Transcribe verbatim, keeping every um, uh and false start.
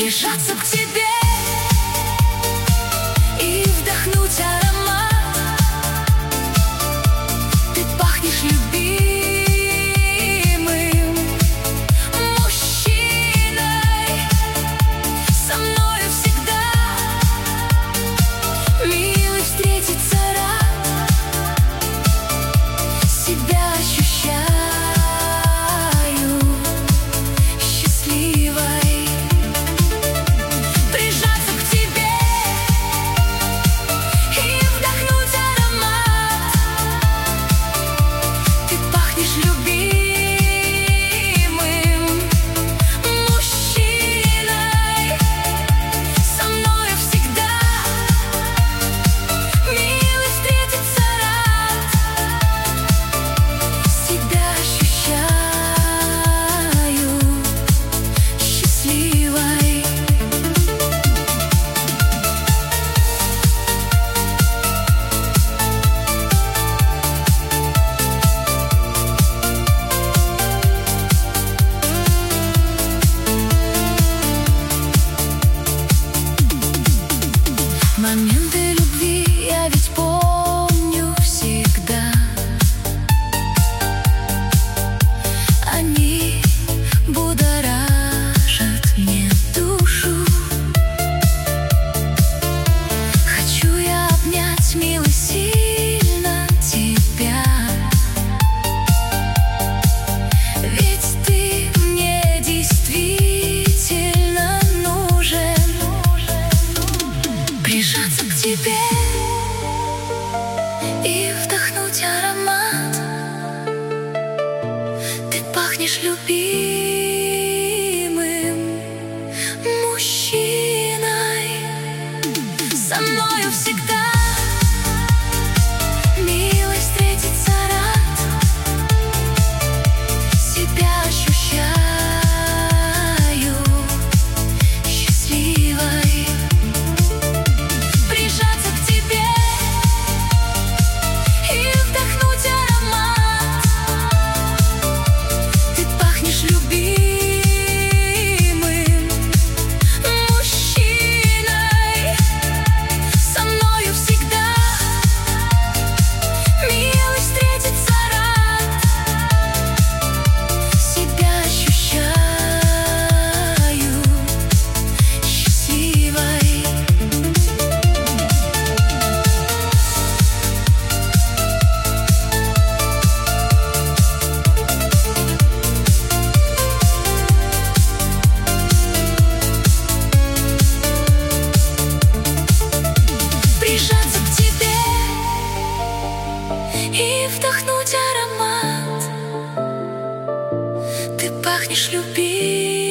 Прижаться к тебе и вдохнуть аромат. Ты пахнешь любимым мужчиной. Со мною всегда, милый, встретиться рад. Себя ощущаю счастливой. Прижаться к тебе и вдохнуть аромат. Ты пахнешь любимым мужчиной. Со мною всегда, милый, встретиться рад. Себя ощущаю счастливой. Моменты любви я ведь помню всегда. Они будоражат мне душу. Хочу я обнять, милый, сильно тебя. Ведь ты мне действительно нужен. Прижаться к тебе и вдохнуть аромат. Ты пахнешь любимым мужчиной. Со мною всегда, милый, встретиться рад. Себя ощущаю счастливой. Прижаться к тебе и вдохнуть аромат. Ты пахнешь любимым мужчиной. Со мною всегда, милый, встретиться рад. Себя ощущаю счастливой. Прижаться к тебе и вдохнуть аромат. Ты пахнешь любимым